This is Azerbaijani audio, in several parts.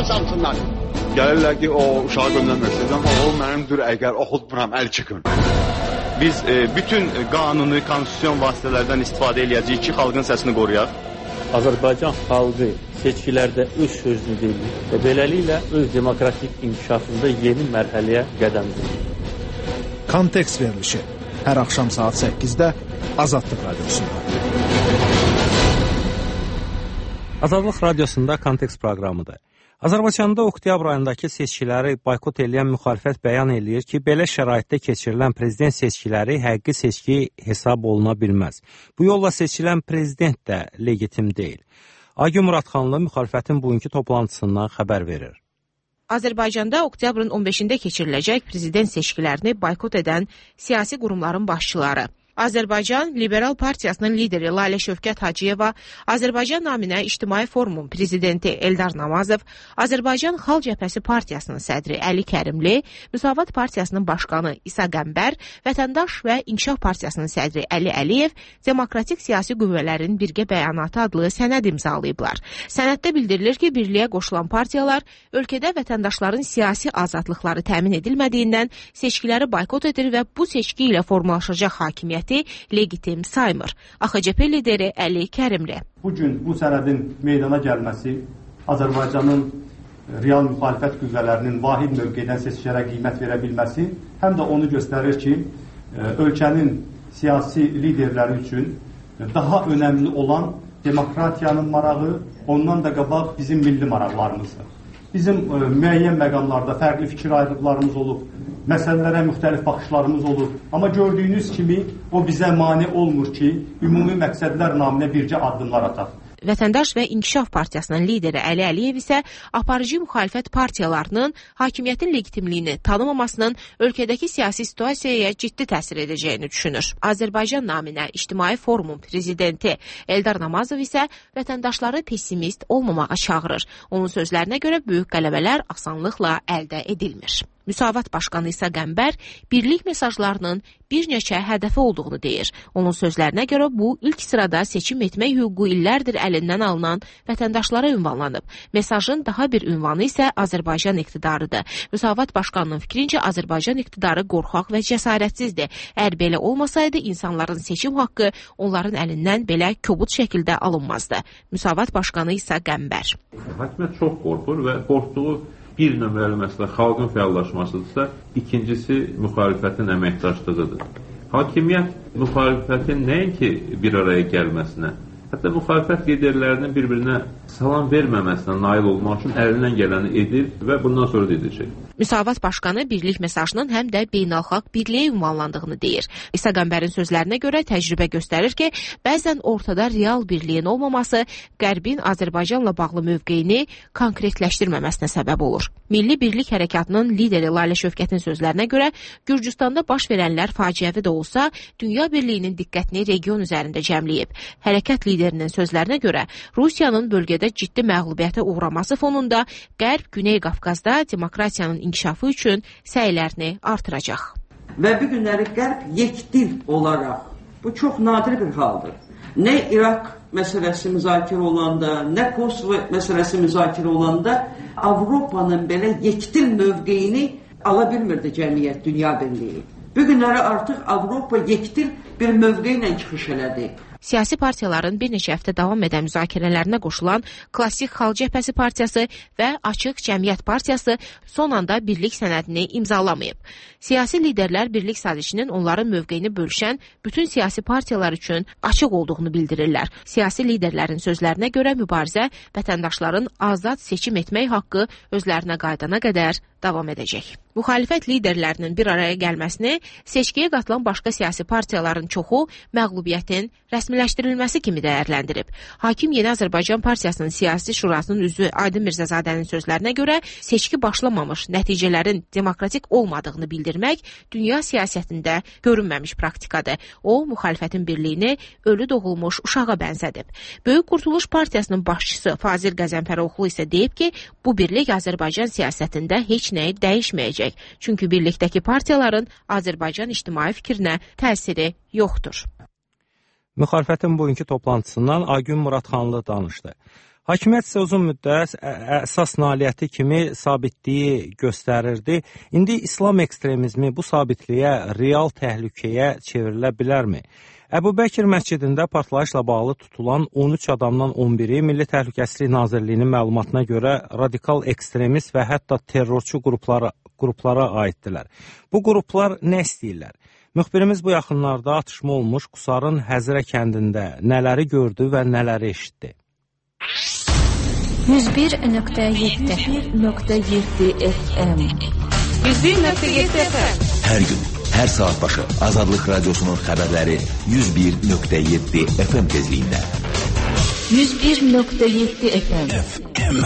çalsınlar. Gəlirlər ki, o uşağı göndərməksiniz, amma o mənimdir, əgər oxutmuram, əl çıxın. Biz bütün qanuni, konstitusiyon vasitələrdən istifadə edəcəyik ki, xalqın səsini qoruyaq. Azərbaycan xalqı seçkilərdə öz sözünü deyir və beləliklə öz demokratik inkişafında yeni mərhələyə qədəm qoyur. Kontekst verilişi hər axşam saat 8-də Azadlıq Radiosunda. Azadlıq Radiosunda Kontekst proqramıdır. Azərbaycanda oktyabr ayındakı seçkiləri boykot edən müxalifət bəyan eləyir ki, belə şəraitdə keçirilən prezident seçkiləri həqiqi seçki hesab oluna bilməz. Bu yolla seçilən prezident də legitim deyil. Aygün Muradxanlı müxalifətin bugünkü toplantısından xəbər verir. Azərbaycanda oktyabrın 15-də keçiriləcək prezident seçkilərini boykot edən siyasi qurumların başçıları Azərbaycan Liberal Partiyasının lideri Lalə Şövkət Hacıyeva, Azərbaycan Naminə İctimai Forumun prezidenti Eldar Namazov, Azərbaycan Xalq Cəbhəsi Partiyasının sədri Əli Kərimli, Müsavat Partiyasının başqanı İsa Qəmbər, Vətəndaş və İnkişaf Partiyasının sədri Əli Əliyev Demokratik Siyasi Qüvvələrin Birgə Bəyanatı adlı sənəd imzalayıblar. Sənəddə bildirilir ki, birliyə qoşulan partiyalar ölkədə vətəndaşların siyasi azadlıqları təmin edilmədiyindən seçkiləri boykot edir və bu seçki ilə formalaşacaq hakimiyyət legitim saymır. AXCP lideri Əli Kərimli. Bugün bu sənədin meydana gəlməsi Azərbaycanın real müxalifət qüvvələrinin vahid mövqedən seçkilərə qiymət verə bilməsi həm də onu göstərir ki, ölkənin siyasi liderləri üçün daha önəmli olan demokratiyanın marağı, ondan da qabaq bizim milli maraqlarımızdır. Bizim müəyyən məqamlarda fərqli fikir ayrılıqlarımız olub, məsələlərə müxtəlif baxışlarımız olub. Amma gördüyünüz kimi o bizə mane olmur ki, ümumi məqsədlər naminə bircə addımlar ataq. Vətəndaş və İnkişaf Partiyasının lideri Əli Əliyev isə aparıcı müxalifət partiyalarının hakimiyyətin legitimliyini tanımamasının ölkədəki siyasi situasiyaya ciddi təsir edəcəyini düşünür. Azərbaycan Naminə İctimai Forumun prezidenti Eldar Namazov isə vətəndaşları pessimist olmamağa çağırır. Onun sözlərinə görə böyük qələbələr asanlıqla əldə edilmir. Müsavat Başqanı İsa Qəmbər birlik mesajlarının bir neçə hədəfi olduğunu deyir. Onun sözlərinə görə bu ilk sırada seçim etmək hüququ illərdir əlindən alınan vətəndaşlara ünvanlanıb. Mesajın daha bir ünvanı isə Azərbaycan iqtidarıdır. Müsavat Başqanının fikrincə Azərbaycan iqtidarı qorxaq və cəsarətsizdir. Əgər belə olmasaydı insanların seçim haqqı onların əlindən belə kobud şəkildə alınmazdı. Müsavat Başqanı İsa Qəmbər. Hakimiyyət çox qorxur və qorxduğu bir nömrəli məsələ xalqın fəallaşmasıdırsa, ikincisi müxalifətin əməkdaşlığıdır. Hakimiyyət müxalifətin nəinki bir araya gəlməsinə, hətta müxalifət liderlərinin bir-birinə salam verməməsinə nail olmaq üçün əlindən gələni edir və bundan sonra da edəcək. Müsavat Başqanı birlik mesajının həm də beynəlxalq birliyə ünvanlandığını deyir. İsa Qəmbərin sözlərinə görə təcrübə göstərir ki, bəzən ortada real birliyin olmaması Qərbin Azərbaycanla bağlı mövqeyini konkretləşdirməməsinə səbəb olur. Milli Birlik Hərəkatının lideri Lalə Şövkətin sözlərinə görə Gürcüstanda baş verənlər faciəvi də olsa, dünya birliyinin diqqətini region üzərində cəmləyib. Hərəkat liderinin sözlərinə görə Rusiyanın bölgədə ciddi məğlubiyyətə uğraması fonunda Qərb Güney Qafqazda demokratiyanın inkişafı üçün səylərini artıracaq. Və bu günləri Qərb yekdil olaraq, bu çox nadir bir haldır. Nə İraq məsələsi müzakirə olanda, nə Kosovo məsələsi müzakirə olanda Avropanın belə yekdil mövqeyini ala bilmirdi cəmiyyət, dünya birliyi. Bu günləri artıq Avropa yekdil bir mövqe ilə çıxış elədi. Siyasi partiyaların bir neçə həftə davam edən müzakirələrinə qoşulan Klassik Xalq Cəbhəsi Partiyası və Açıq Cəmiyyət Partiyası son anda birlik sənədini imzalamayıb. Siyasi liderlər birlik sazişinin onların mövqeyini bölüşən bütün siyasi partiyalar üçün açıq olduğunu bildirirlər. Siyasi liderlərin sözlərinə görə mübarizə vətəndaşların azad seçim etmək haqqı özlərinə qaydana qədər davam edəcək. Müxalifət liderlərinin bir araya gəlməsini seçkiyə qatılan başqa siyasi partiyaların çoxu məğlubiyyətin rəsmiləşdirilməsi kimi dəyərləndirib. Hakim Yeni Azərbaycan Partiyasının siyasi şurasının üzvü Aydın Mirzəzadənin sözlərinə görə seçki başlamamış nəticələrin demokratik olmadığını bildirmək dünya siyasətində görünməmiş praktikadır. O, müxalifətin birliyini ölü doğulmuş uşağa bənzədib. Böyük Qurtuluş Partiyasının başçısı Fazil Qəzənfəroğlu isə deyib ki, bu birlik Azərbaycan siyasətində heç nəyi dəyişməyəcək. Çünki birlikdəki partiyaların Azərbaycan ictimai fikrinə təsiri yoxdur. Müxalifətin bugünkü toplantısından Aygün Muradxanlı danışdı. Hakimiyyət isə uzun müddət əsas nailiyyəti kimi sabitliyi göstərirdi. İndi İslam ekstremizmi bu sabitliyə real təhlükəyə çevrilə bilərmi? Əbu Bəkir məscidində partlayışla bağlı tutulan 13 adamdan 11-i Milli Təhlükəsizlik Nazirliyinin məlumatına görə radikal ekstremist və hətta terrorçu qruplara aiddirlər. Bu qruplar nə istəyirlər? Müxbirimiz bu yaxınlarda atışma olmuş Qusarın Həzrə kəndində nələri gördü və nələri eşitdi? 101.7 FM 101.7 FM Hər gün, hər saat başı Azadlıq Radyosu'nun xəbərləri 101.7 FM tezliyində. 101.7 FM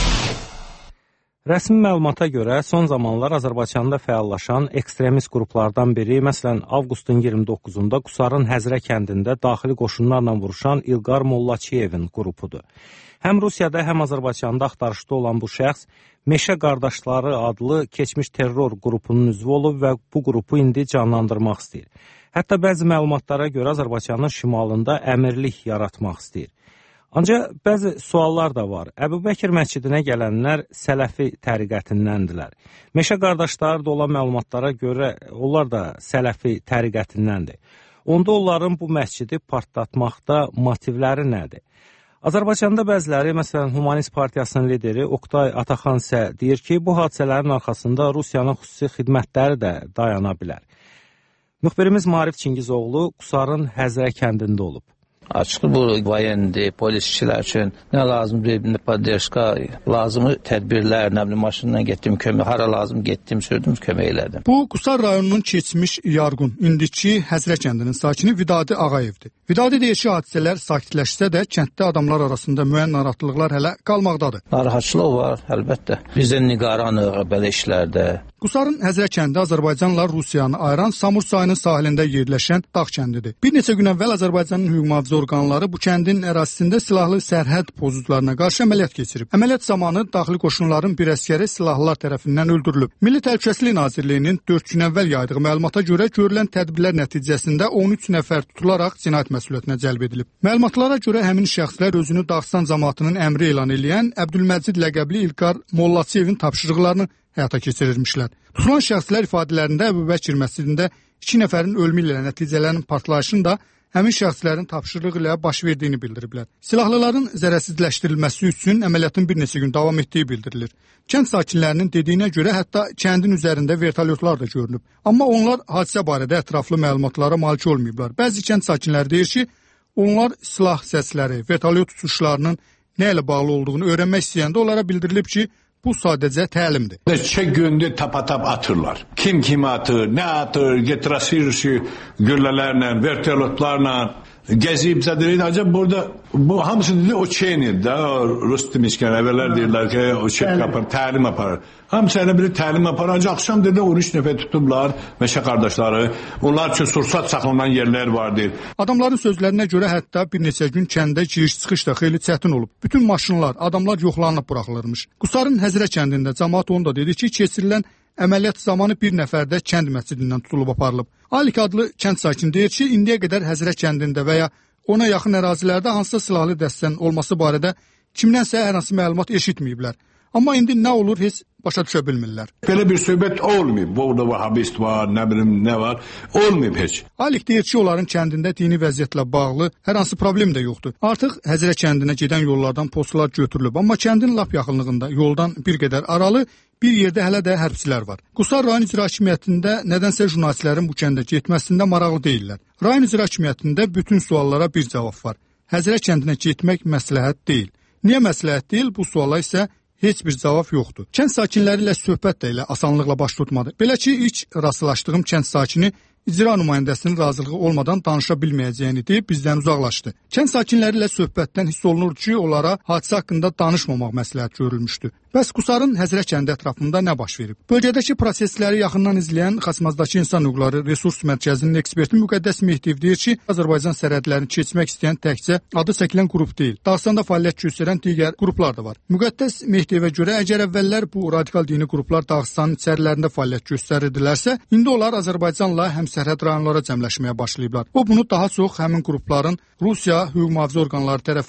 Rəsmi məlumata görə son zamanlar Azərbaycanda fəallaşan ekstremist qruplardan biri, məsələn, avqustun 29-unda Qusarın Həzrə kəndində daxili qoşunlarla vuruşan İlqar Mollaçiyevin qrupudur. Həm Rusiyada, həm Azərbaycanda axtarışda olan bu şəxs Meşə Qardaşları adlı keçmiş terror qrupunun üzvü olub və bu qrupu indi canlandırmaq istəyir. Hətta bəzi məlumatlara görə Azərbaycanın şimalında əmirlik yaratmaq istəyir. Ancaq bəzi suallar da var. Əbu Bəkir məscidinə gələnlər Sələfi təriqətindəndirlər. Meşə Qardaşları da olan məlumatlara görə onlar da Sələfi təriqətindəndir. Onda onların bu məscidi partlatmaqda motivləri nədir? Azərbaycanda bəziləri, məsələn, Humanist Partiyasının lideri Oqtay Ataxan isə deyir ki, bu hadisələrin arxasında Rusiyanın xüsusi xidmətləri də dayana bilər. Müxbirimiz Marif Çingizoğlu Qusarın Həzrə kəndində olub. Açıqlı bu vayendi, polisçilər üçün nə lazımdır, nə poddeşka, lazımı tədbirlər, nə bilim, maşınla getdim, kömək, hara lazım getdim, sürdüm, kömək elədim. Bu, Qusar rayonunun keçmiş Yarğun, indiki Həzrə kəndinin sakini Vidadi Ağayevdir. Vidadi deyir ki, hadisələr sakitləşsə də kənddə adamlar arasında müəyyən narahatlıqlar hələ qalmaqdadır. Narahatçılıq var, əlbəttə. Biz də nigaranıq belə işlərdə. Qusarın Həzrə kəndi Azərbaycanla Rusiyanı ayıran Samur çayının sahilində yerləşən dağ kəndidir. Bir neçə gün əvvəl Azərbaycanın hüquq-mühafizə orqanları bu kəndin ərazisində silahlı sərhəd pozuntularına qarşı əməliyyat keçirib. Əməliyyat zamanı daxili qoşunların bir əsgəri silahlılar tərəfindən öldürülüb. Milli Təhlükəsizlik Nazirliyinin 4 gün əvvəl yaydığı məlumata görə görülən tədbirlər nəticəsində 13 nəfər tutularaq cinayət məsuliyyətinə cəlb edilib. Məlumatlara görə həmin şəxslər özünü Dağıstan cəmaatının əmri elan edən Əbdülməcid ləqəbli İlqar Mollaçiyevin tapşırıqlarını həyata keçirirmişlər. Tutulan şəxslər ifadələrində Əbu Bəkir məscidində 2 nəfərin ölümü ilə nəticələrin partlayışının da həmin şəxslərin tapşırığı ilə baş verdiyini bildiriblər. Silahlıların zərərsizləşdirilməsi üçün əməliyyatın bir neçə gün davam etdiyi bildirilir. Kənd sakinlərinin dediyinə görə hətta kəndin üzərində vertolyotlar da görünüb. Amma onlar hadisə barədə ətraflı məlumatlara malik olmayıblar. Bəzi kənd sakinləri deyir ki, onlar silah səsləri, vertolyot uçuşlarının nə ilə bağlı olduğunu öyrənmək istəyəndə onlara bildirilib ki, bu sadəcə təlimdir. Neçə gündür tap-tap atırlar. Kim kimi atır, nə atır, getirasirüsü güllələrlə, vertolyotlarla gəzib zədirir. Acaba burada bu hamısı dedi o çeynidir də, Rus demişkən əvvəllər deyirlər ki, o şey yapar, təlim aparır. Hamısı elə biri təlim aparır. Ancaq axşam dedi 13 nəfər tutublar, Meşə Qardaşları. Onlar üçün sursat saxlanan yerlər vardır. Adamların sözlərinə görə hətta bir neçə gün kəndə giriş-çıxış da xeyli çətin olub. Bütün maşınlar, adamlar yoxlanıb buraxılırmış. Qusarın Həzrə kəndində cəmaət onu da dedi ki, keçirilən əməliyyat zamanı bir nəfər də kənd məscidindən tutulub aparılıb. Alik adlı kənd sakini deyir ki, indiyə qədər Həzrə kəndində və ya ona yaxın ərazilərdə hansısa silahlı dəstənin olması barədə kimdənsə hər hansı məlumat eşitməyiblər. Amma indi nə olur heç başa düşə bilmirlər. Belə bir söhbət olmayıb. Burada vahabist var, nə bilim nə var. Olmayıb heç. Alik deyir ki, onların kəndində dini vəziyyətlə bağlı hər hansı problem də yoxdur. Artıq Həzrə kəndinə gedən yollardan postlar götürülüb. Amma kəndin lap yaxınlığında yoldan bir qədər aralı bir yerdə hələ də hərbçilər var. Qusar rayon icra hakimiyyətində nədənsə jurnalistlərin bu kəndə getməsində maraqlı deyirlər. Rayon icra hakimiyyətində bütün suallara bir cavab var. Həzrə kəndinə getmək məsləhət deyil. Niyə məsləhət deyil? Bu suala isə heç bir cavab yoxdur. Kənd sakinləri ilə söhbət də elə asanlıqla baş tutmadı. Belə ki, ilk rastlaşdığım kənd sakini icra nümayəndəsinin razılığı olmadan danışa bilməyəcəyini deyib bizdən uzaqlaşdı. Kənd sakinləri ilə söhbətdən hiss olunurdu ki, onlara hadisə haqqında danışmamaq məsləhət görülmüşdü. Bəs Qusarın Həzrə kəndi ətrafında nə baş verib? Bölgədəki prosesləri yaxından izləyən Xaçmazdakı İnsan Hüquqları Resurs Mərkəzinin eksperti Müqəddəs Mehdiyev deyir ki, Azərbaycan sərhədlərini keçmək istəyən təkcə adı çəkilən qrup deyil, Dağıstanda fəaliyyət göstərən digər qruplar da var. Müqəddəs Mehdiyevə görə əgər əvvəllər bu radikal dini qruplar Dağıstanın içərilərində fəaliyyət göstərirdilərsə, indi onlar Azərbaycanla həmsərhəd rayonlara cəmləşməyə başlayıblar. O bunu daha çox həmin qrupların Rusiya hüquq mühafizə orqanları tərəfindən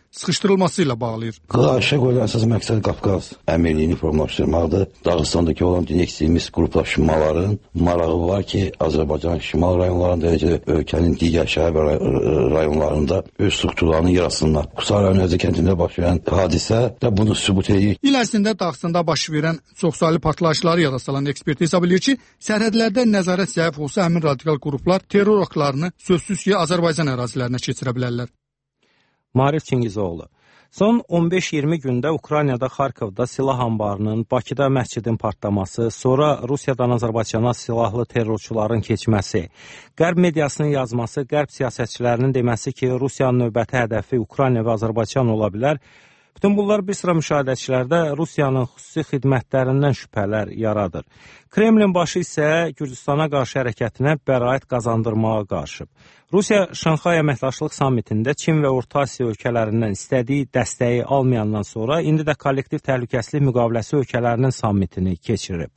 sıxışdırılması ilə bağlayır. Qarşıya qoyulan əsas məqsəd Qafqaz əmirliyini formalaşdırmaqdır. Dağıstandakı olan ekstremist qruplaşmaların marağı var ki, Azərbaycan şimal rayonlarında, ölkənin digər şəhər və rayonlarında öz strukturlarını yaratsınlar. Qusar rayon Özə kəndində baş verən hadisə də bunu sübut edir. İl ərzində Dağıstanda baş verən çoxsaylı partlayışları yada salan ekspert hesab edir ki, sərhədlərdə nəzarət zəif olsa həmin radikal qruplar terror aktlarını sözsüz ki, Azərbaycan ərazilərinə keçirə bilərlər. Marif Çingizoğlu. Son 15-20 gündə Ukraynada Xarkovda silah anbarının, Bakıda məscidin partlaması, sonra Rusiyadan Azərbaycana silahlı terrorçuların keçməsi, Qərb mediasının yazması, Qərb siyasətçilərinin deməsi ki, Rusiyanın növbəti hədəfi Ukrayna və Azərbaycan ola bilər. Bütün bunlar bir sıra müşahidəçilərdə Rusiyanın xüsusi xidmətlərindən şübhələr yaradır. Kremlin başı isə Gürcüstana qarşı hərəkətinə bəraət qazandırmağa qarışıb. Rusiya Şanxay əməkdaşlıq sammitində Çin və Orta Asiya ölkələrindən istədiyi dəstəyi almayandan sonra indi də kollektiv təhlükəsizlik müqaviləsi ölkələrinin sammitini keçirib.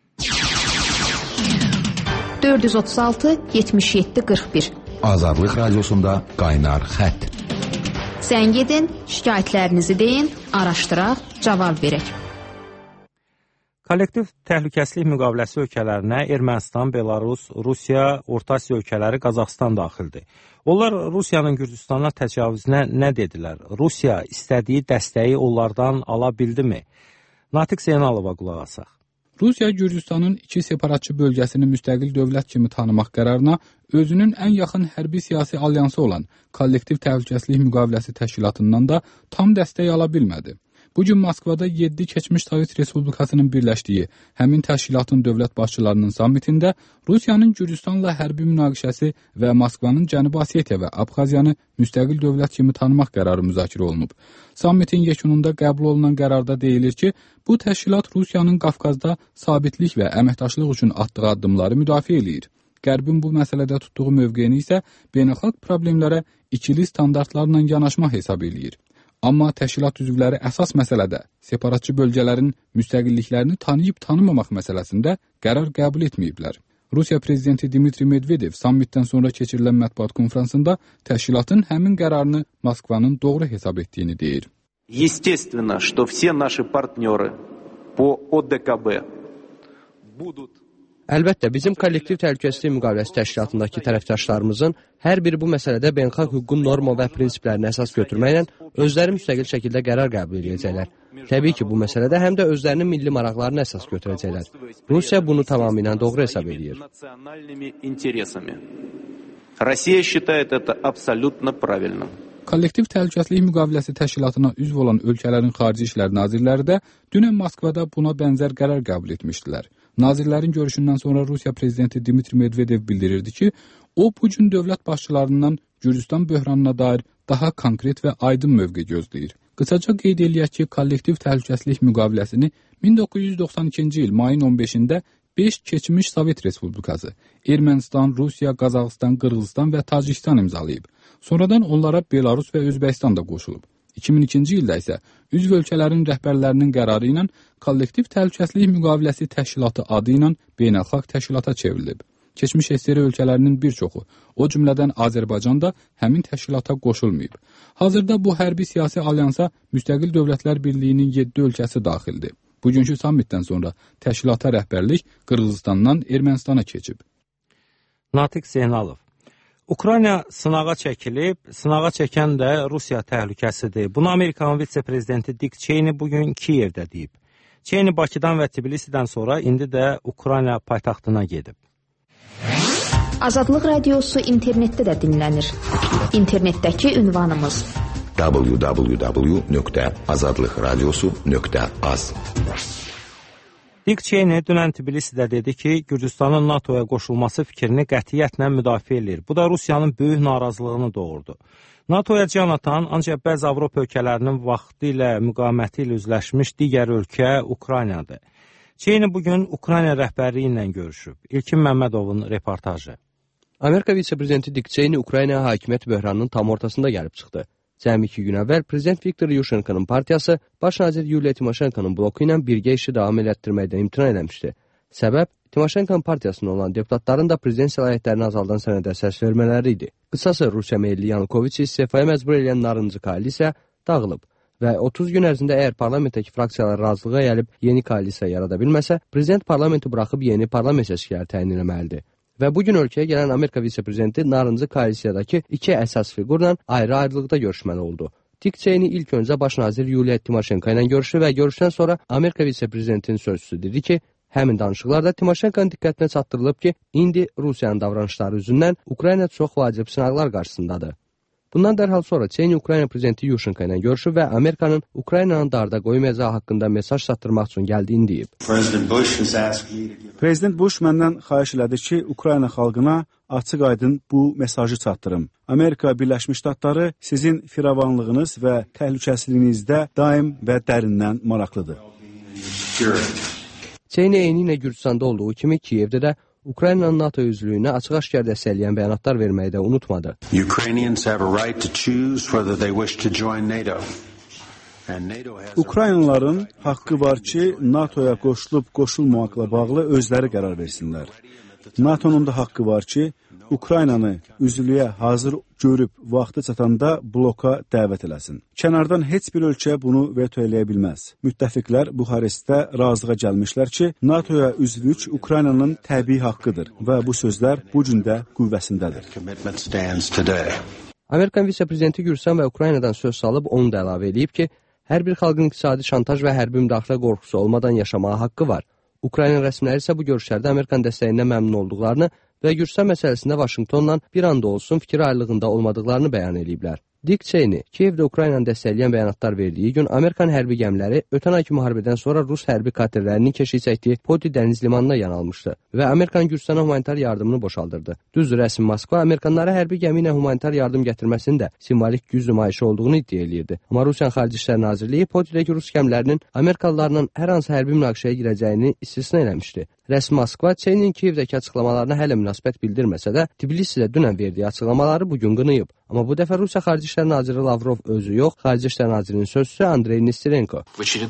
436 77 41 Azadlıq Radiosunda qaynar xətt. Zəng edin, şikayətlərinizi deyin, araşdıraq, cavab verək. Kollektiv təhlükəsizlik müqaviləsi ölkələrinə Ermənistan, Belarus, Rusiya, Orta Asiya ölkələri, Qazaxıstan daxildir. Onlar Rusiyanın Gürcüstana təcavüzünə nə dedilər? Rusiya istədiyi dəstəyi onlardan ala bildimi? Natiq Zeynalova qulaq asaq. Rusiya Gürcüstanın iki separatçı bölgəsini müstəqil dövlət kimi tanımaq qərarına özünün ən yaxın hərbi siyasi alyansı olan Kollektiv Təhlükəsizlik Müqaviləsi Təşkilatından da tam dəstək ala bilmədi. Bugün Moskvada 7 keçmiş Sovet Respublikasının birləşdiyi həmin təşkilatın dövlət başçılarının sammitində Rusiyanın Gürcüstanla hərbi münaqişəsi və Moskvanın Cənubi Osetiya və Abxaziyanı müstəqil dövlət kimi tanımaq qərarı müzakirə olunub. Sammitin yekununda qəbul olunan qərarda deyilir ki, bu təşkilat Rusiyanın Qafqazda sabitlik və əməkdaşlıq üçün atdığı addımları müdafiə eləyir. Qərbin bu məsələdə tutduğu mövqeyini isə beynəlxalq problemlərə ikili standartlarla yanaşma hesab eləyir. Amma təşkilat üzvləri əsas məsələdə separatçı bölgələrin müstəqilliklərini tanıyıb tanımamaq məsələsində qərar qəbul etməyiblər. Rusiya prezidenti Dmitri Medvedev sammitdən sonra keçirilən mətbuat konfransında təşkilatın həmin qərarını Moskvanın doğru hesab etdiyini deyir. Естественно, что все наши партнеры по ОДКБ будут. Əlbəttə, bizim kollektiv təhlükəsizlik müqaviləsi təşkilatındakı tərəfdaşlarımızın hər biri bu məsələdə beynəlxalq hüququn norma və prinsiplərini əsas götürməklə özləri müstəqil şəkildə qərar qəbul edəcəklər. Təbii ki, bu məsələdə həm də özlərinin milli maraqlarını əsas götürəcəklər. Rusiya bunu tamamilə doğru hesab edir. Rusiya считает это абсолютно правильным. Kollektiv Təhlükəsizlik Müqaviləsi Təşkilatına üzv olan ölkələrin xarici işlər nazirləri də dünən Moskvada buna bənzər qərar qəbul etmişdilər. Nazirlərin görüşündən sonra Rusiya prezidenti Dmitri Medvedev bildirirdi ki, o bugün dövlət başçılarından Gürcüstan böhranına dair daha konkret və aydın mövqe gözləyir. Qısaca qeyd eləyək ki, Kollektiv Təhlükəsizlik Müqaviləsini 1992-ci il mayın 15-də 5 keçmiş Sovet Respublikası, Ermənistan, Rusiya, Qazaxıstan, Qırğızstan və Tacikistan imzalayıb. Sonradan onlara Belarus və Özbəkistan da qoşulub. 2002-ci ildə isə üzv ölkələrin rəhbərlərinin qərarı ilə Kollektiv Təhlükəsizlik Müqaviləsi Təşkilatı adı ilə beynəlxalq təşkilata çevrilib. Keçmiş SSR ölkələrinin bir çoxu, o cümlədən Azərbaycan da həmin təşkilata qoşulmayıb. Hazırda bu hərbi siyasi alyansa Müstəqil Dövlətlər Birliyinin 7 ölkəsi daxildir. Bugünkü sammitdən sonra təşkilata rəhbərlik Qırğızstandan Ermənistana keçib. Natiq Zeynalov. Ukrayna sınağa çəkilib, sınağa çəkən də Rusiya təhlükəsidir. Bunu Amerikanın vitse-prezidenti Dick Cheney bugün Kiyevdə deyib. Cheney Bakıdan və Tbilisidən sonra indi də Ukrayna paytaxtına gedib. Azadlıq Radiosu internetdə də dinlənir. İnternetdəki ünvanımız www.azadlıqradiosu.az. Dick Cheney dünən Tbilisidə dedi ki, Gürcüstanın NATO-ya qoşulması fikrini qətiyyətlə müdafiə edir. Bu da Rusiyanın böyük narazılığını doğurdu. NATO-ya can atan ancaq bəzi Avropa ölkələrinin vaxtı ilə müqaməti ilə üzləşmiş digər ölkə Ukraynadır. Cheney bugün Ukrayna rəhbərliyi ilə görüşüb. İlkin Məmmədovun reportajı. Amerika vitse-prezidenti Dick Cheney Ukrayna hakimiyyət böhranının tam ortasında gəlib çıxdı. Cəmi 2 gün əvvəl Prezident Viktor Yushchenko'nun partiyası Baş nazir Yuliya Timoşenko'nun bloku ilə birgə işi davam elətdirməkdən imtina eləmişdi. Səbəb Timoşenko'nun partiyasında olan deputatların da prezident səlahiyyətlərini azaldan sənədə səs vermələri idi. Qısası Rusiya meyilli Yanukoviçi istifaya məcbur edən narıncı koalisiya dağılıb və 30 gün ərzində əgər parlamentdəki fraksiyalar razılığa gəlib yeni koalisiya yarada bilməsə, prezident parlamenti buraxıb yeni parlament seçkiləri təyin etməlidir. Və bugün ölkəyə gələn Amerika vitse-prezidenti narıncı koalisiyadakı iki əsas figurla ayrı-ayrılıqda görüşməli oldu. Dick Cheney ilk öncə baş nazir Yuliya Timoşenko ilə görüşdü və görüşdən sonra Amerika vitse-prezidentinin sözçüsü dedi ki, həmin danışıqlarda Timoşenkonun diqqətinə çatdırılıb ki, indi Rusiyanın davranışları üzündən Ukrayna çox vacib sınaqlar qarşısındadır. Bundan dərhal sonra Cheney Ukrayna prezidenti Yushchenko ilə görüşüb və Amerikanın Ukraynanın darda qoymayacağı haqqında mesaj çatdırmaq üçün gəldiyini deyib. Prezident Bush məndən xahiş elədi ki, Ukrayna xalqına açıq-aydın bu mesajı çatdırım. Amerika Birləşmiş Ştatları sizin firavanlığınız və təhlükəsizliyinizdə daim və dərindən maraqlıdır. Cheney eyni ilə Gürcüstanda olduğu kimi Kiyevdə də Ukraynanın NATO üzvlüyünə açıq-aşkar dəstəkləyən bəyanatlar verməyi də unutmadı. Ukraynalıların haqqı var ki, NATOya qoşulub qoşulmamakla bağlı özləri qərar versinlər. NATO'nun da haqqı var ki, Ukraynanı üzvlüyə hazır görüb vaxtı çatanda bloka dəvət eləsin. Kənardan heç bir ölkə bunu veto eləyə bilməz. Müttəfiqlər Buxarestdə razılığa gəlmişlər ki, NATOya üzvlük Ukraynanın təbii haqqıdır və bu sözlər bu gün də qüvvəsindədir. Amerikan vitse-prezidenti Gürcüstan və Ukraynadan söz salıb onu da əlavə edib ki, hər bir xalqın iqtisadi şantaj və hərbi müdaxilə qorxusu olmadan yaşamağa haqqı var. Ukrayna rəsmiləri isə bu görüşlərdə Amerikan dəstəyindən məmnun olduqlarını və Gürcüstan məsələsində Vaşinqtonla bir anda olsun fikir ayrılığında olmadıqlarını bəyan ediblər. Dick Cheney Kiyevdə Ukraynanı dəstəkləyən bəyanatlar verdiyi gün Amerikan hərbi gəmiləri ötən ayki müharibədən sonra Rus hərbi katerlərinin keşik çəkdiyi Poti dəniz limanına yanalmışdı və Amerikan Gürcüstana humanitar yardımını boşaldırdı. Düzdür, rəsmi Moskva Amerikanlara hərbi gəmi ilə humanitar yardım gətirməsinin də simvolik güc nümayişi olduğunu iddia eləyirdi. Amma Rusiyanın Xarici İşlər Nazirliyi Potidəki Rus gəmilərinin Amerikalılarla hər hansı hərbi münaqişəyə girəcəyini istisna eləmişdi. Rəsmi Moskva Cheney'nin Kiyevdəki açıqlamalarına hələ münasibət bildirməsə də, Tbilisidə dünən verdiyi açıqlamaları bugün qınayıb. Amma bu dəfə Rusiya Xarici İşlər Naziri Lavrov özü yox, Xarici İşlər Nazirinin sözçüsü Andrey Nesterenko.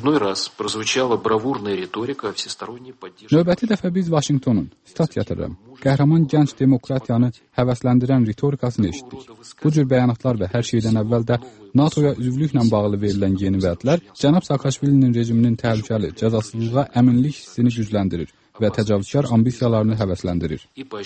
Növbəti dəfə biz Vaşinqtonun, stat yatırım, qəhrəman gənc demokratiyanı həvəsləndirən ritorikasını eşitdik. Bu cür bəyanatlar və hər şeydən əvvəl də NATOya üzvlüklə bağlı verilən yeni vədlər cənab Saakashvilinin rejiminin təhlükəli, cəzasızlığa əminlik hissini gücləndirir və təcavüzkar ambisiyalarını həvəsləndirir.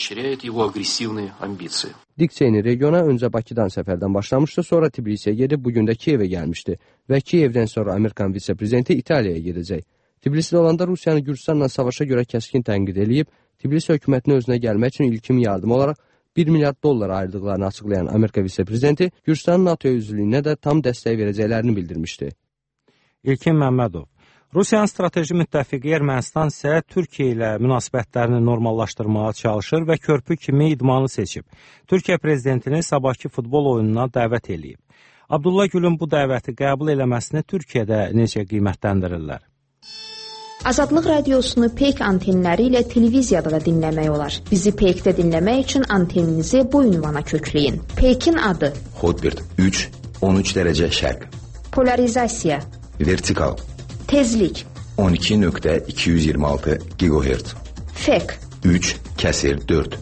Dick Cheney regiona öncə Bakıdan səfərdən başlamışdı, sonra Tbilisiyə gedib bugün də Kiyevə gəlmişdi və Kiyevdən sonra Amerikan vitse-prezidenti İtaliyaya gedəcək. Tbilisidə olanda Rusiyanı Gürcüstanla savaşa görə kəskin tənqid eləyib, Tbilisi hökumətinin özünə gəlmək üçün ilkin yardım olaraq $1 milyard ayırdıqlarını açıqlayan Amerika vitse-prezidenti Gürcüstanın NATO üzvlüyünə də tam dəstək verəcəklərini bildirmişdi. İlkin Məmmədov. Rusiyanın strateji müttəfiqi Ermənistan isə Türkiyə ilə münasibətlərini normallaşdırmağa çalışır və körpü kimi idmanı seçib. Türkiyə prezidentini sabahki futbol oyununa dəvət eləyib. Abdullah Gülün bu dəvəti qəbul eləməsini Türkiyədə necə qiymətləndirirlər? Azadlıq radiosunu Peyk antenləri ilə televiziyada da dinləmək olar. Bizi Peykdə dinləmək üçün anteninizi bu ünvana kökləyin. Peykin adı: Hotbird 3, 13 dərəcə şərq. Polarizasiya: Vertikal. Tezlik: 12.226 GHz. Fek: 3/4.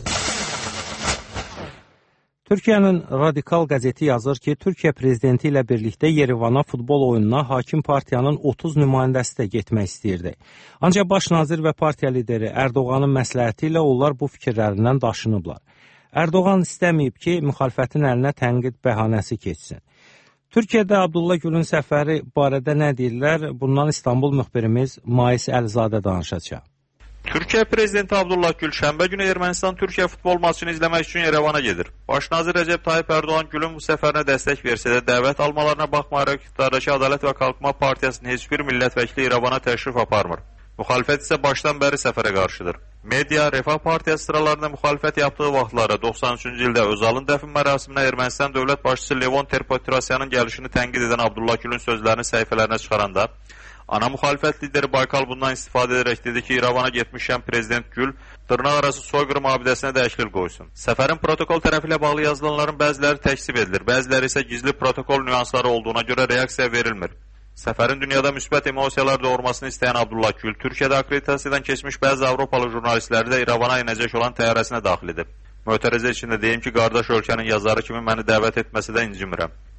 Türkiyənin Radikal qəzeti yazır ki, Türkiyə prezidenti ilə birlikdə Yerevana futbol oyununa hakim partiyanın 30 nümayəndəsi də getmək istəyirdi. Ancaq baş nazir və partiya lideri Ərdoğanın məsləhəti ilə onlar bu fikirlərindən daşınıblar. Ərdoğan istəməyib ki, müxalifətin əlinə tənqid bəhanəsi keçsin. Türkiyədə Abdullah Gülün səfəri barədə nə deyirlər? Bundan İstanbul müxbirimiz Mais Əlizadə danışacaq. Türkiyə prezidenti Abdullah Gül şənbə günü Ermənistan-Türkiyə futbol maçını izləmək üçün Yerevana gedir. Baş nazir Rəcəb Tayyip Ərdoğan Gülün bu səfərinə dəstək versə də dəvət almalarına baxmayaraq iqtidardakı Ədalət və Qalxma Partiyasının heç bir millət vəkili Yerevana təşrif aparmır. Müxalifət isə başdan bəri səfərə qarşıdır. Media, Refah Partiyası sıralarında müxalifət yaptığı vaxtlarda 93-cü ildə Özalın dəfn mərasiminə Ermənistan dövlət başçısı Levon Ter-Petrosyanın gəlişini tənqid edən Abdullah Gülün sözlərini səhifələrinə çıxaranda, ana müxalifət lideri Baykal bundan istifadə edərək dedi ki, İrəvana getmişkən prezident Gül dırnaq arası soyqırım abidəsinə də əklil qoysun. Səfərin protokol tərəfi ilə bağlı yazılanların bəziləri təksib edilir, bəziləri isə gizli protokol nüansları olduğuna görə reaksiya verilmir. Səfərin dünyada müsbət emosiyalar doğurmasını istəyən Abdullah Gül, Türkiyədə akreditasiyadan keçmiş bəzi Avropalı jurnalistləri də İrəvana inəcək olan təyyarəsinə daxil edib. Mötərizə içində deyim ki, qardaş ölkənin yazarı kimi məni dəvət etməsə də incimirəm.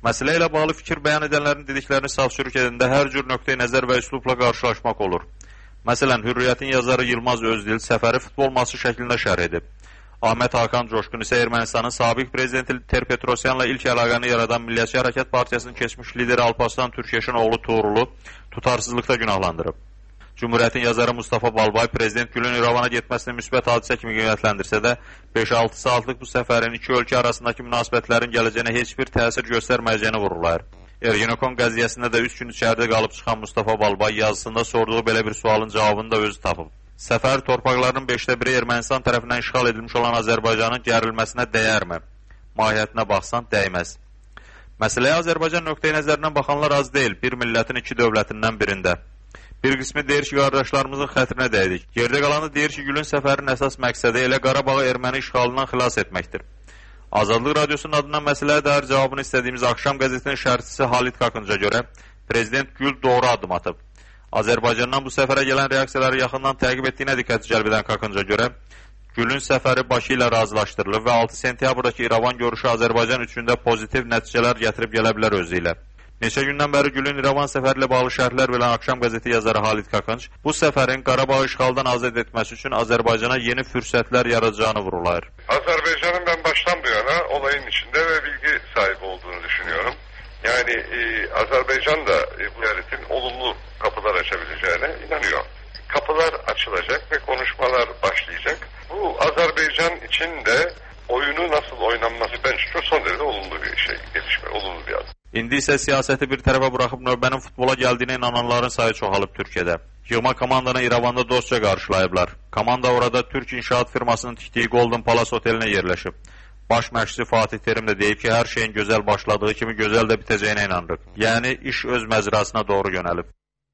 Məsələ ilə bağlı fikir bəyan edənlərin dediklərini saf-sürük edəndə hər cür nöqteyi nəzər və üslubla qarşılaşmaq olur. Məsələn, Hürriyyətin yazarı Yılmaz Özdil səfəri futbol maçı şəklində şərh edib. Ahmet Hakan Coşkun isə Ermənistanın sabiq prezidenti Ter-Petrosyanla ilk əlaqəni yaradan Milliyətçi Hərəkat Partiyasının keçmiş lideri Alparslan Türkeşin oğlu Tuğrulu tutarsızlıqda günahlandırıb. Cümhuriyyətin yazarı Mustafa Balbay prezident Gülün İrəvana getməsini müsbət hadisə kimi qiymətləndirsə də 5-6 saatlıq bu səfərin iki ölkə arasındakı münasibətlərin gələcəyinə heç bir təsir göstərməyəcəyini vururlar. Ergenekon qəziyyəsində də 3 gün içəridə qalıb çıxan Mustafa Balbay yazısında sorduğu belə bir sualın cavabını da özü tapıb. Səfər torpaqlarının 5də biri Ermənistan tərəfindən işğal edilmiş olan Azərbaycanın gərilməsinə dəyərmi? Mahiyyətinə baxsan, dəyməz. Məsələyə Azərbaycan nöqteyi nəzərindən baxanlar az deyil, bir millətin iki dövlətindən birində. Bir qismi deyir ki, qardaşlarımızın xətrinə dəydik. Yerdə qalanı deyir ki, Gülün səfərinin əsas məqsədi elə Qarabağı erməni işğalından xilas etməkdir. Azadlıq Radiosunun adından məsələyə dair cavabını istədiyimiz Axşam qəzetinin şərhçisi Halit Kakınca görə Prezident Gül doğru addım atıb. Azərbaycandan bu səfərə gələn reaksiyaları yaxından təqib etdiyinə diqqəti cəlb edən Kakınca görə Gülün səfəri Bakı ilə razılaşdırılıb və 6 sentyabrdakı İrəvan görüşü Azərbaycan üçün də pozitiv nəticələr gətirib gələ bilər özü ilə. Neçə gündən bəri Gülün İrəvan səfəri ilə bağlı şərhlər verən Axşam qəzeti yazarı Halit Kakınc bu səfərin Qarabağı işğaldan azad etməsi üçün Azərbaycana yeni fürsətlər yaradacağını vururlar. Azerbaycan'ın ben baştan bu yana olayın içinde ve bilgi sahibi olduğunu düşünüyorum. Yani Azerbaycan da bu ziyaretin olumlu kapılar açabileceğine inanıyor. Kapılar açılacak ve konuşmalar başlayacak. Bu Azerbaycan için de oyunu nasıl oynanması bence çok son derece olumlu bir şey, gelişme, olumlu bir adım. İndi isə siyasəti bir tərəfə buraxıb növbənin futbola gəldiyinə inananların sayı çoxalıb Türkiyədə. Yığma komandanı İrəvanda dostca qarşılayıblar. Komanda orada Türk inşaat firmasının tikdiyi Golden Palace otelinə yerləşib. Baş məşqçi Fatih Terim də deyib ki, hər şeyin gözəl başladığı kimi gözəl də bitəcəyinə inanırıq. Yəni, iş öz məzrasına doğru yönəlib.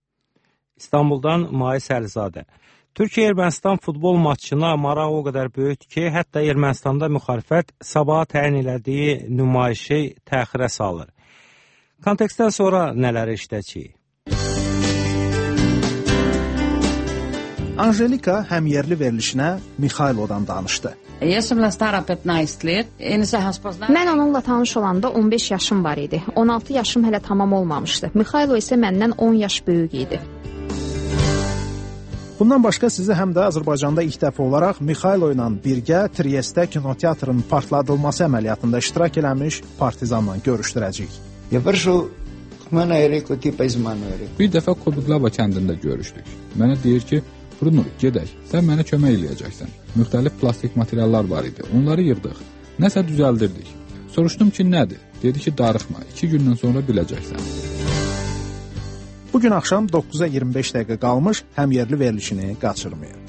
İstanbuldan Mais Əlizadə. Türkiyə-Ermənistan futbol maçına maraq o qədər böyükdür ki, hətta Ermənistanda müxalifət sabaha təyin elədiyi nümayişi təxirə salır. Kontekstdən sonra nələri işləyəcəyik? Anjelika həmyerli verilişinə Mixaylodan danışdı. Mən onunla tanış olanda 15 yaşım var idi. 16 yaşım hələ tamam olmamışdı. Mixaylo isə məndən 10 yaş böyük idi. Bundan başqa sizi həm də Azərbaycanda ilk dəfə olaraq Mixaylo ilə birgə Trieste kinoteatrının partladılması əməliyyatında iştirak eləmiş partizanla görüşdürəcəyik. Bir dəfə Kobuglava kəndində görüşdük. Mənə deyir ki, Bruno, gedək, sən mənə kömək eləyəcəksən. Müxtəlif plastik materiallar var idi, onları yırdıq. Nəsə düzəldirdik. Soruşdum ki, nədir? Dedi ki, darıxma, 2 gündən sonra biləcəksən. Bugün axşam 9-a 25 dəqiqə qalmış həmyerli verilişini qaçırmayın.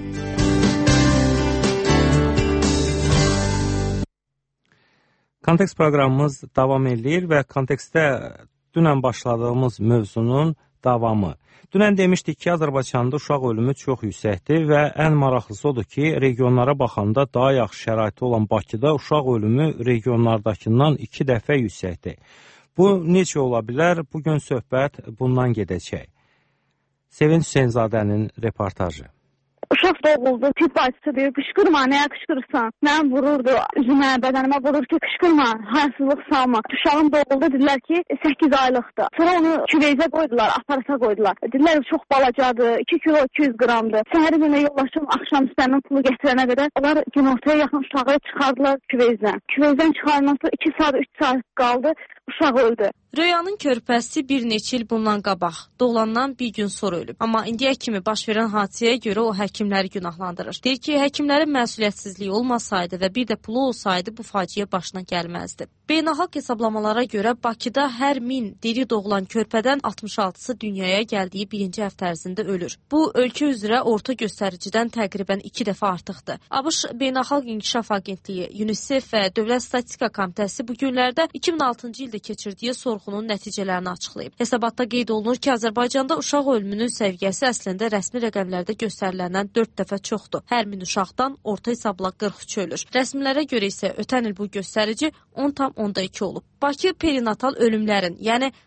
Kontekst proqramımız davam edir və kontekstdə dünən başladığımız mövzunun davamı. Dünən demişdik ki, Azərbaycanda uşaq ölümü çox yüksəkdir və ən maraqlısı odur ki, regionlara baxanda daha yaxşı şəraiti olan Bakıda uşaq ölümü regionlardakından 2 dəfə yüksəkdir. Bu necə ola bilər? Bugün söhbət bundan gedəcək. Sevinç Hüseynzadənin reportajı. Uşaq doğuldu, tibb bacısı deyir, qışqırma, nəyə qışqırırsan? Mən vururdu, üzümə, bədənimə vurur ki, qışqırma, hayasızlıq salma. Uşağım doğuldu, dedilər ki, 8 aylıqdır. Sonra onu küveyzə qoydular, aparata qoydular. Dedilər, çox balacadır, 2 kilo 200 qramdır. Səhəri günə yollaşım, axşam üstəndən pulu gətirənə qədər, onlar günortaya yaxın uşağı çıxardılar küveyzdən. Küveyzdən çıxarması 2 saat, 3 saat qaldı, uşaq öldü. Röyanın körpəsi bir neçə il bundan qabaq, doğulandan bir gün sonra ölüb. Amma indiyə kimi baş verən hadisəyə görə o həkimləri günahlandırır. Deyir ki, həkimlərin məsuliyyətsizliyi olmasaydı və bir də pulu olsaydı bu faciə başına gəlməzdi. Beynəlxalq hesablamalara görə Bakıda hər 1000 diri doğulan körpədən 66-sı dünyaya gəldiyi birinci həftə ərzində ölür. Bu, ölkə üzrə orta göstəricidən təqribən 2 dəfə artıqdır. ABŞ Beynəlxalq İnkişaf Agentliyi, UNICEF və Dövlət Statistika Komitəsi bu günlərdə 2006-cı ildə keçirdiyi sorğunun nəticələrini açıqlayıb. Hesabatda qeyd olunur ki, Azərbaycanda uşaq ölümünün səviyyəsi əslində rəsmi rəqəmlərdə göstərilənən 4 dəfə çoxdur. Hər 1000 uşaqdan orta hesabla 43 ölür. Rəsmilərə görə isə ötən il bu göstərici 10,2 olub. Bakı perinatal ölümlərin, yəni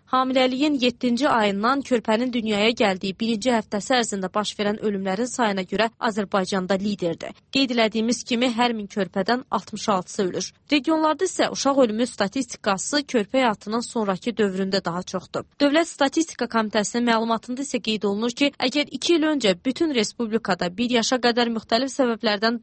hamiləliyin 7-ci ayından körpənin dünyaya gəldiyi 1-ci həftəsi ərzində baş verən ölümlərin sayına görə Azərbaycanda liderdir. Qeyd elədiyimiz kimi hər 1000 körpədən 66-sı ölür. Regionlarda isə uşaq ölümü statistikası körpə həyatının sonraki dövründə daha çoxdur. Dövlət Statistika Komitəsinin məlumatında isə qeyd olunur ki, əgər 2 il öncə bütün respublikada 1 yaşa qədər müxtəlif səbəblərdən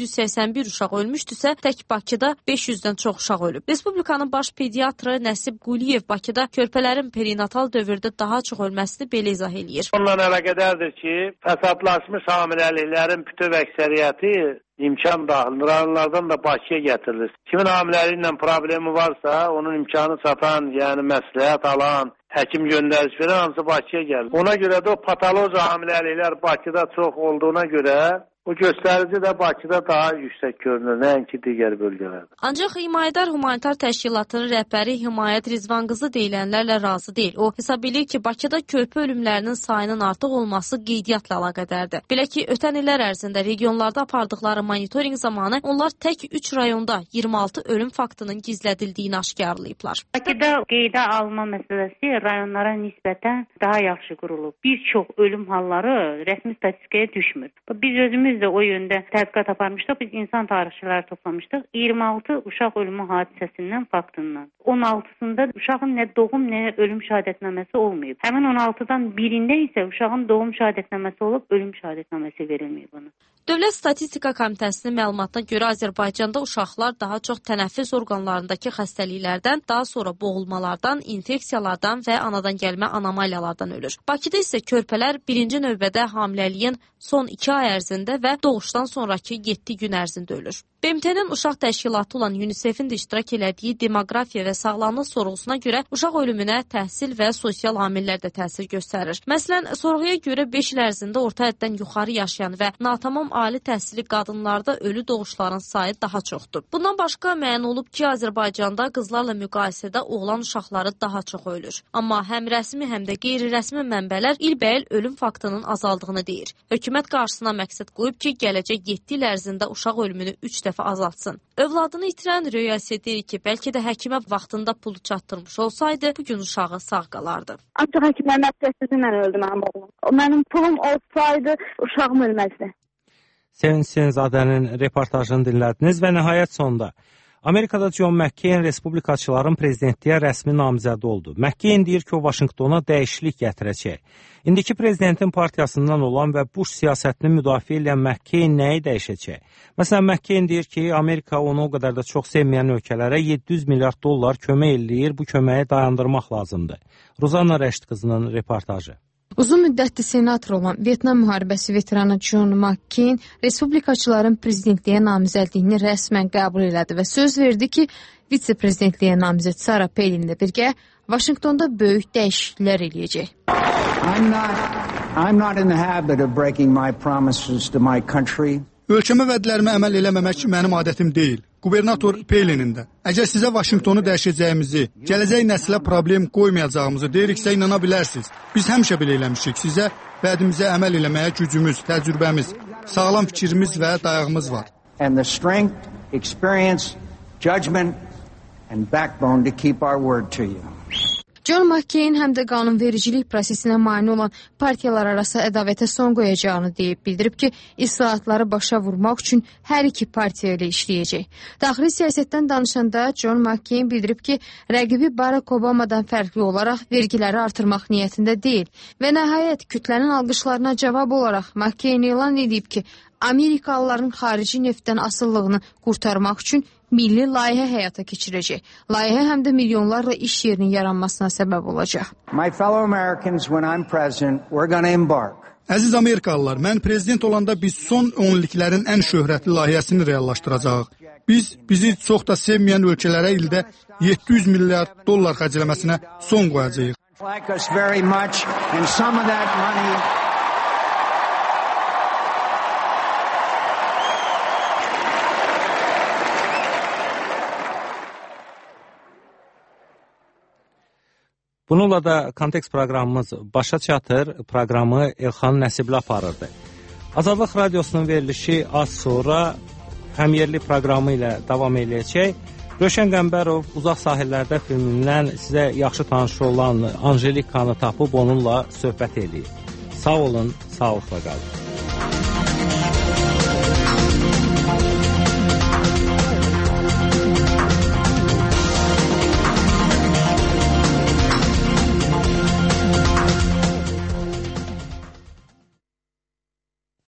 981 uşaq ölmüşdüsə, tək Bakıda 500-dən çox uşaq ölüb. Respublikanın baş pediatrı Nəsib Quliyev Bakıda körpələrin perinatal dövrdə daha çox ölməsini belə izah eləyir. Onunla əlaqədardır ki, fəsadlaşmış hamiləliklərin bütöv əksəriyyəti imkan daxil rayonlardan da Bakıya gətirilir. Kimin hamiləliklə problemi varsa, onun imkanı çatan, yəni məsləhət alan, həkim göndəriş verən hamısı Bakıya gəlir. Ona görə də o patoloji hamiləliklər Bakıda çox olduğuna görə bu göstərici də Bakıda daha yüksək görünür, nəinki digər bölgələrdə. Ancaq Himayədar Humanitar Təşkilatının rəhbəri Himayət Rizvan qızı deyilənlərlə razı deyil. O hesab edir ki, Bakıda körpə ölümlərinin sayının artıq olması qeydiyyatla əlaqədardır. Belə ki, ötən illər ərzində regionlarda apardıqları monitorinq zamanı onlar tək 3 rayonda 26 ölüm faktının gizlədildiyini aşkarlayıblar. Bakıda qeydə alma məsələsi rayonlara nisbətən daha yaxşı qurulub. Bir çox ölüm halları rəsmi statistikaya düşmür. Biz özümüz də o yöndə tədqiqat aparmışdıq. Biz insan tarixçiləri toplamışdıq. 26 uşaq ölümü hadisəsindən faktından. 16-sında uşağın nə doğum, nə ölüm şəhadətnaməsi olmayıb. Həmin 16-dan birində isə uşağın doğum şəhadətnaməsi olub, ölüm şəhadətnaməsi verilməyib ona. Dövlət Statistika Komitəsinin məlumatına görə Azərbaycanda uşaqlar daha çox tənəffüs orqanlarındakı xəstəliklərdən, daha sonra boğulmalardan, infeksiyalardan və anadan gəlmə anomaliyalardan ölür. Bakıda isə körpələr birinci növbədə hamiləliyin son 2 ay ərzində və doğuşdan sonraki 7 gün ərzində ölür. BMT-nin uşaq təşkilatı olan UNICEF-in də iştirak elədiyi demoqrafiya və sağlamlıq sorğusuna görə uşaq ölümünə təhsil və sosial amillər də təsir göstərir. Məsələn, sorğuya görə 5 il ərzində orta həddən yuxarı yaşayan və natamam ali təhsilli qadınlarda ölü doğuşların sayı daha çoxdur. Bundan başqa müəyyən olub ki, Azərbaycanda qızlarla müqayisədə oğlan uşaqları daha çox ölür. Amma həm rəsmi, həm də qeyri-rəsmi mənbələr ilbəil ölüm faktının azaldığını deyir. Hökumət qarşısına məqsəd qoyub ki, gələcək 7 il ərzində uşaq ölümünü 3 dəfə azaltsın. Övladını itirən Röya isə deyir ki, bəlkə də həkimə vaxtında pulu çatdırmış olsaydı, bugün uşağı sağ qalardı. Ancaq həkimlər məsləhətsiz ölürdü mənim oğlum. Mənim pulum olsaydı, uşağım ölməzdi. Sevinç Senzadənin reportajını dinlədiniz və nəhayət sonda Amerikada John McCain respublikaçıların prezidentliyə rəsmi namizədi oldu. McCain deyir ki, o Vaşinqtona dəyişiklik gətirəcək. İndiki prezidentin partiyasından olan və Bush siyasətini müdafiə edən McCain nəyi dəyişəcək? Məsələn, McCain deyir ki, Amerika onu o qədər də çox sevməyən ölkələrə $700 milyard kömək eləyir, bu köməyi dayandırmaq lazımdır. Rozanna Rəşid qızının reportajı. Uzun müddətli senator olan Vyetnam müharibəsi veteranı John McCain respublikaçıların prezidentliyə namizədliyini rəsmən qəbul elədi və söz verdi ki, vitse-prezidentliyə namizəd Sarah Palin'lə birgə Vaşinqtonda böyük dəyişikliklər eləyəcək. I'm not in the habit of breaking my promises to my country. Ölkəmə vədlərimə əməl eləməmək mənim adətim deyil. Gubernator Palinin də. Əgər sizə Vaşinqtonu dəyişəcəyimizi, gələcək nəslə problem qoymayacağımızı deyiriksə inana bilərsiniz. Biz həmişə belə eləmişik. Sizə vədimizə əməl eləməyə gücümüz, təcrübəmiz, sağlam fikrimiz və dayağımız var. And the strength, experience, judgment and backbone to keep our word to you. John McCain həm də qanunvericilik prosesinə mane olan partiyalar arası ədavətə son qoyacağını deyib bildirib ki, islahatları başa vurmaq üçün hər iki partiya ilə işləyəcək. Daxili siyasətdən danışanda John McCain bildirib ki, rəqibi Barack Obamadan fərqli olaraq vergiləri artırmaq niyyətində deyil və nəhayət kütlənin alqışlarına cavab olaraq McCain elan edib ki, Amerikalıların xarici neftdən asıllığını qurtarmaq üçün milli layihə həyata keçirəcək. Layihə həm də milyonlarla iş yerinin yaranmasına səbəb olacaq. My fellow Americans, when I'm president, we're going to embark. Əziz Amerikalılar, mən prezident olanda biz son 10-liklərin ən şöhrətli layihəsini reallaşdıracağıq. Biz bizi çox da sevməyən ölkələrə ildə $700 milyard xərcləməsinə son qoyacağıq. Like us very much and some of that money Bununla da Kontekst proqramımız başa çatır. Proqramı Elxan Nəsibli aparırdı. Azadlıq Radiosunun verilişi az sonra həm yerli proqramı ilə davam edəcək, Rövşən Qəmbərov Uzaq Sahillərdə filmindən sizə yaxşı tanış olan Anjelikanı tapıb onunla söhbət eləyir. Sağ olun, sağlıqla qalın.